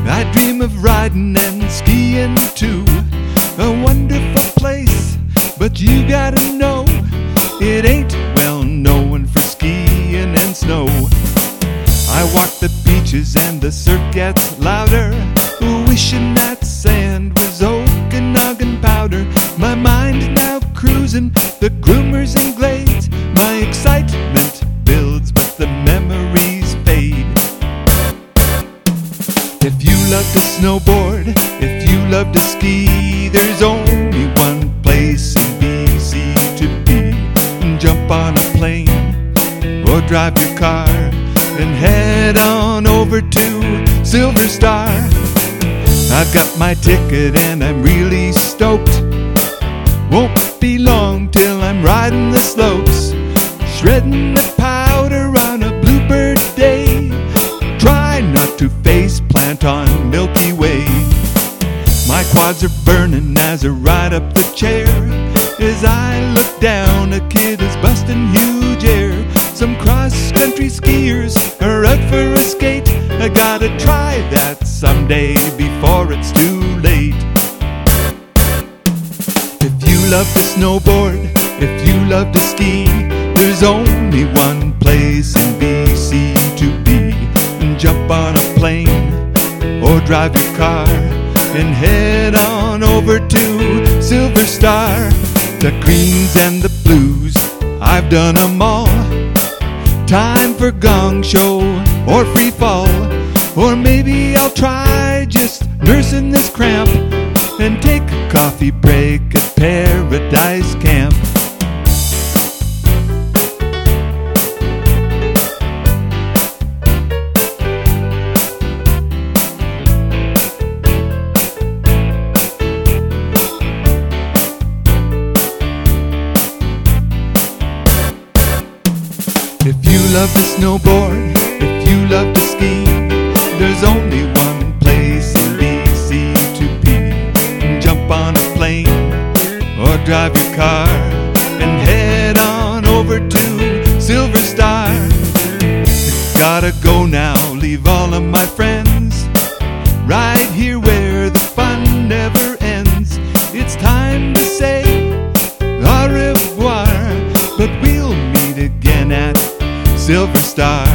I dream of riding and skiing too. A wonderful place, but you gotta know it ain't well known for skiing and snow. I walk the beaches and the surf gets louder, wishing that sand was Okanagan powder. My mind now cruising the groomers and glades. My excitement builds, but the memories fade. If you love to snowboard, if you love to ski, there's only one place in BC to be. Jump on a plane or drive your car and head on over to Silver Star. I've got my ticket and I'm really stoked. Won't be long till I'm riding the slopes, shredding the powder on a bluebird day. Try not to face plant on Milky Way. My quads are burning as I ride up the chair. As I look down, a kid is busting huge air. Some cross-country skiers are out for a skate. I gotta try that someday before it's too late. If you love to snowboard, if you love to ski, there's only one place in BC to be. Jump on a plane or drive your car and head on over to Silver Star. The greens and the blues, I've done them all. Time for gong show or free fall, or maybe I'll try just nursing this cramp and take a coffee break at Paradise Camp. If you love to snowboard, if you love to ski, there's only one place in BC to be. Jump on a plane or drive your car and head on over to Silver Star. Gotta go now, leave all of my friends right here where the fun never ends. It's time to say au revoir, but we'll meet again at Silver Star.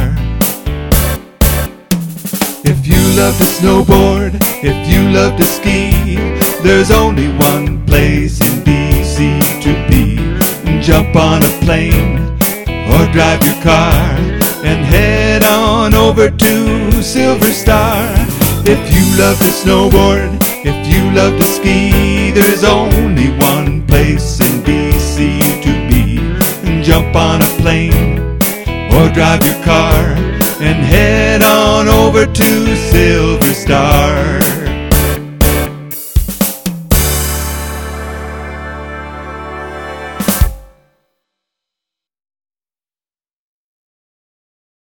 If you love to snowboard, if you love to ski, there's only one place in BC to be. Jump on a plane or drive your car and head on over to Silver Star. If you love to snowboard, if you love to ski, there's only one place in BC to be. Jump on a plane or drive your car and head on over to Silver Star.